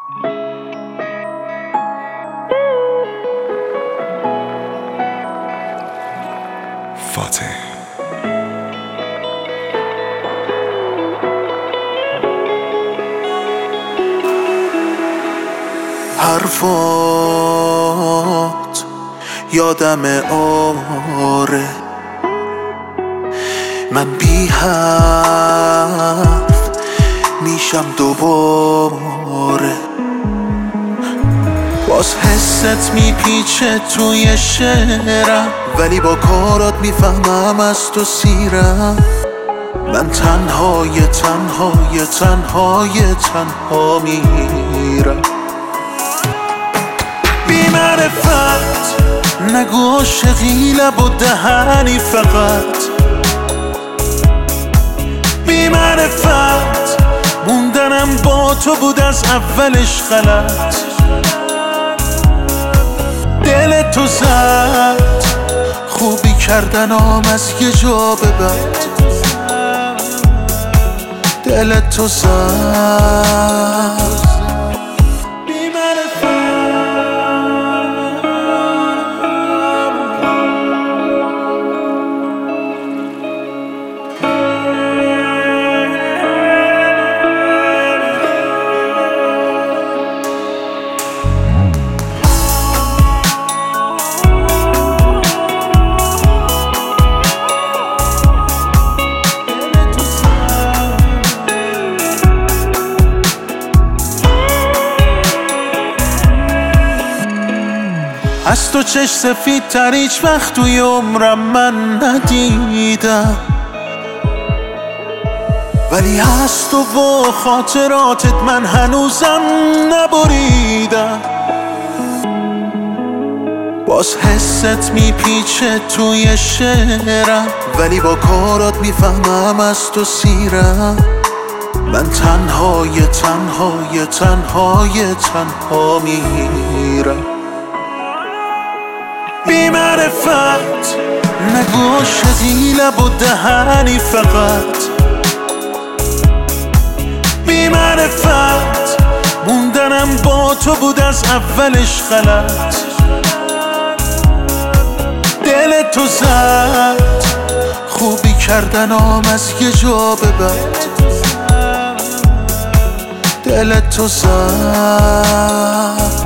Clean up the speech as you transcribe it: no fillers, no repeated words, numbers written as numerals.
فاتح حرفات یادم آره، من بی حرف میشم دوباره. باز حست میپیچه توی شعرم، ولی با کارات میفهمم از تو سیرم. من تنها میرم. بی معرفت نگو عاشقی لب و دهنی فقط. بی معرفت موندنم با تو بود از اولش غلط. دل تو زد خوبی کردنم از یه جا به بعد. دل تو زد از تو چش سفید تر هیچ وقت توی عمرم من ندیدم، ولی از تو و خاطراتت من هنوزم نبریدم. باز حست میپیچه توی شعرم، ولی با کارات میفهمم از تو سیرم. من تنها میرم. بی معرفت نگو عاشقی لب و دهنی فقط. بی معرفت موندنم با تو بود از اولش غلط. دل تو زد خوبی کردنم از یه جا به بعد. دل تو زد